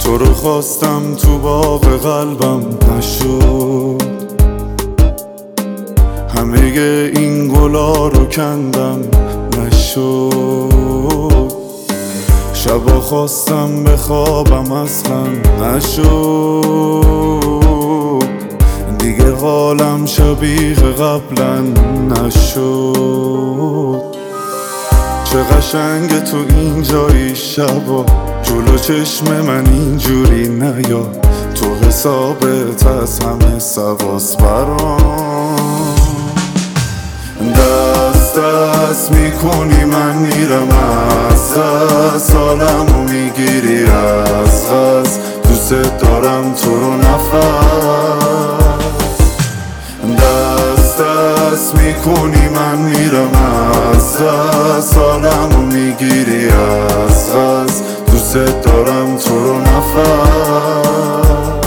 تو رو خواستم تو باغ قلبم نشد، همه این گلا رو کندم نشد، شبا خواستم بخوابم اصلا نشد، دیگه حالم شبیه قبلا نشد. چه قشنگه تو این جایی شبا، جلو چشم من اینجوری نیا، تو حسابت از همه سواس برام. دست دست میکنی من میرم از دست، حالمو میگیری از غز، دوست دارم تو رو نفس. دست دست میکنی من میرم از دست، حالمو میگیری از غز، دوست دارم تو رو نفس.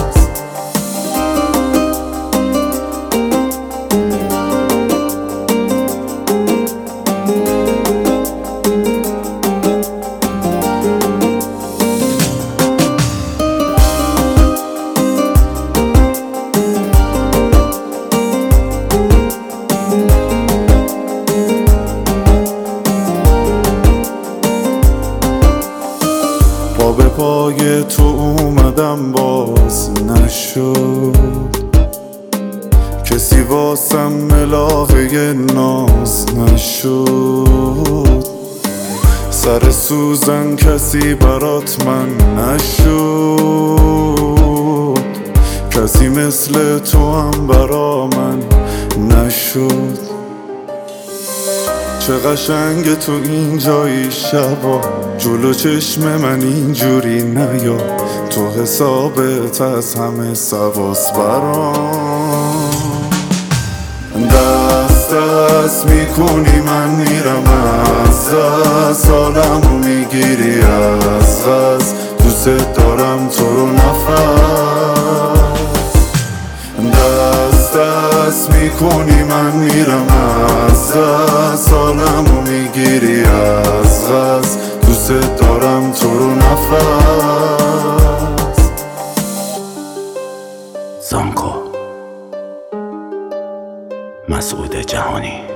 به پای تو اومدم باز نشد، کسی واسم ملاقه ناز نشد، سر سوزن کسی برات من نشد، کسی مثل تو هم برا من نشد. چه قشنگه تو این جایی شبا، جلو چشم من اینجوری نیا، تو حسابت از همه سواس برام. دست دست میکنی من میرم از دست، حالمو میگیری از غز، دوست دارم تو رو نفس. دست دست میکنی من میرم از دست، حالمو میگیری از غز، دوست دارم تو رو نفس. زانکو مسعود جهانی.